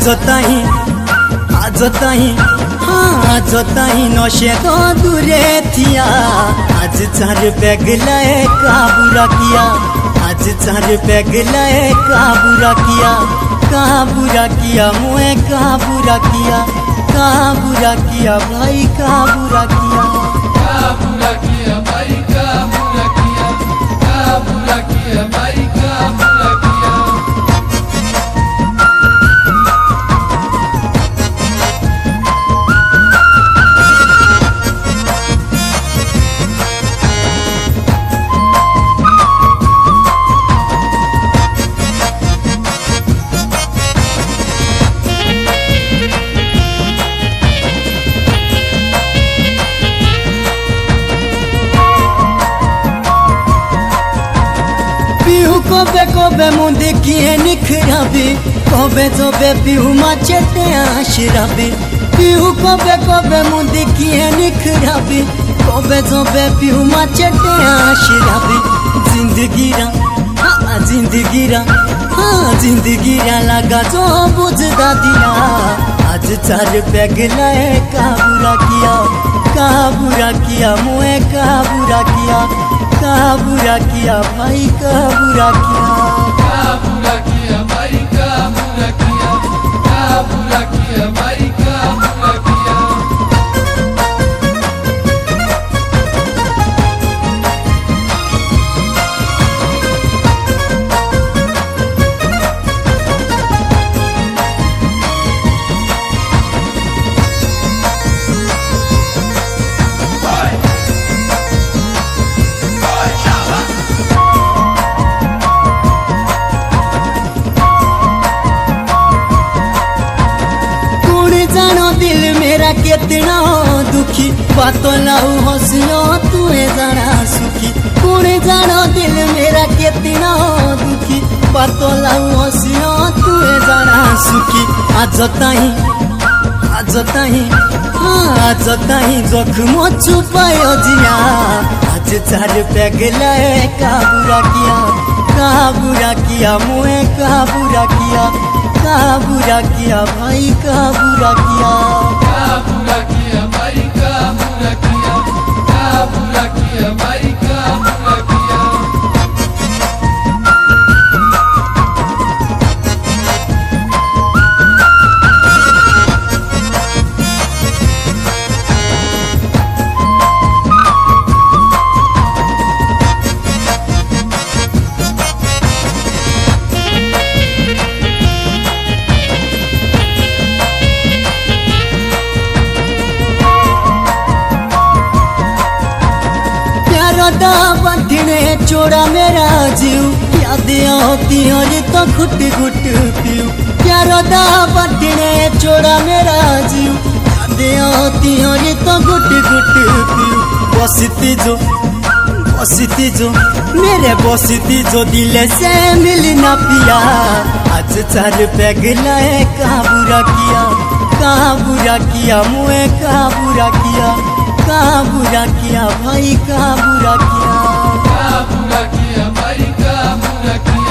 आज ताही नशे तो दूरे थिया। आज 4 पैग लाए काबूरा किया। आज 4 पैग लाए काबूरा किया। काबूरा किया मुए काबूरा किया। काबूरा किया भाई काबूरा किया। काबूरा किया भाई काबूरा किया। काबूरा किया भाई काबूरा किया। कबे कबे मुंदे किए निखराबी। कबे जबे पिहू माचेते आशराबी। पिहू कबे कबे मुंदे किए निखराबी। कबे जबे पिहू माचेते आशराबी। जिंदगीरा लगा जो बुझदा दिया। आज 4 पैग लाए काबूरा किया। काबूरा किया मुए काबूरा किया। काबूरा किया भाई काबूरा किया। काबूरा किया भाई काबूरा किया। काबूरा किया भाई काबूरा किया। दिल मेरा कितना दुखी। बातों लाऊ हंसियो तुए जाना सुखी। कौन जानो दिल मेरा कितना दुखी। बातों लाऊ हंसियो तुए जाना सुखी। आज ताही जख्म छुपायो जिया। आज 4 पैग लाए काबूरा किया। काबूरा किया मुए काबूरा किया। काबूरा किया भाई काबूरा किया। काबूरा किया भाई काबूरा किया। काबूरा किया भाई काबूरा किया। बंधने छोड़ा मेरा जीव। याद आती और तो घुट घुट पीऊ। प्यारो दा बंधने छोड़ा मेरा जीव। याद आती और तो घुट घुट पीऊ। बसती जो मेरे बसती जो दिल से मिल ना पिया। आज 4 पैग लाए काबूरा किया। काबूरा किया मुए काबूरा किया। काबूरा किया भाई काबूरा किया। काबूरा किया भाई काबूरा किया।